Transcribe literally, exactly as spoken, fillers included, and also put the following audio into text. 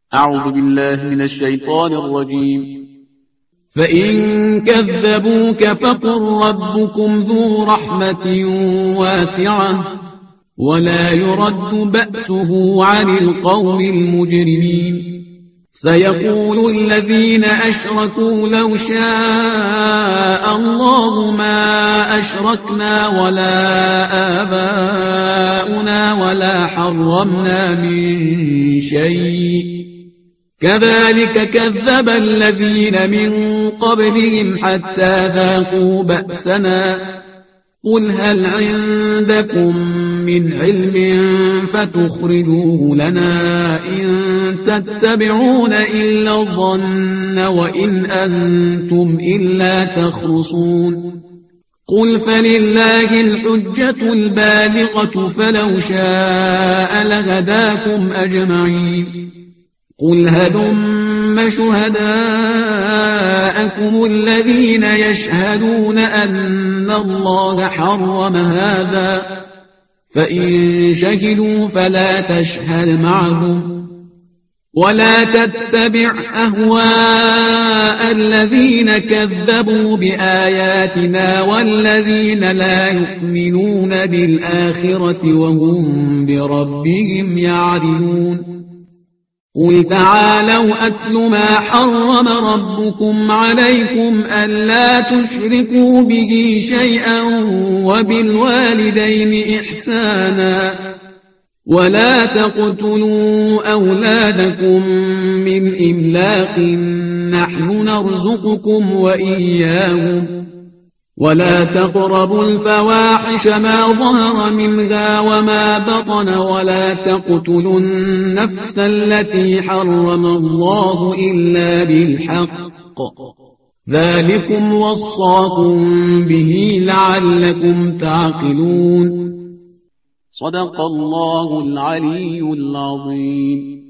أعوذ بالله من الشيطان الرجيم. فإن كذبوك فقل ربكم ذو رحمة واسعة ولا يرد بأسه عن القوم المجرمين. سيقول الذين أشركوا لو شاء الله ما أشركنا ولا آباؤنا ولا حرمنا من شيء كذلك كذب الذين من قبلهم حتى ذاقوا بأسنا. قل هل عندكم من علم فتخرجوه لنا إن تتبعون إلا الظن وإن أنتم إلا تخرصون. قل فلله الحجة البالغة فلو شاء لهداكم أجمعين. قل هلم شهداءكم الذين يشهدون أن الله حرم هذا فإن شهدوا فلا تشهد معهم ولا تتبع أهواء الذين كذبوا بآياتنا والذين لا يؤمنون بالآخرة وهم بربهم يعدلون. قل تعالوا أتل ما حرم ربكم عليكم ألا تشركوا به شيئا وبالوالدين إحسانا ولا تقتلوا أولادكم من إملاق نحن نرزقكم وإياهم ولا تقربوا الفواحش ما ظهر منها وما بطن ولا تقتلوا النفس التي حرم الله إلا بالحق ذلكم وصاكم به لعلكم تعقلون. صدق الله العلي العظيم.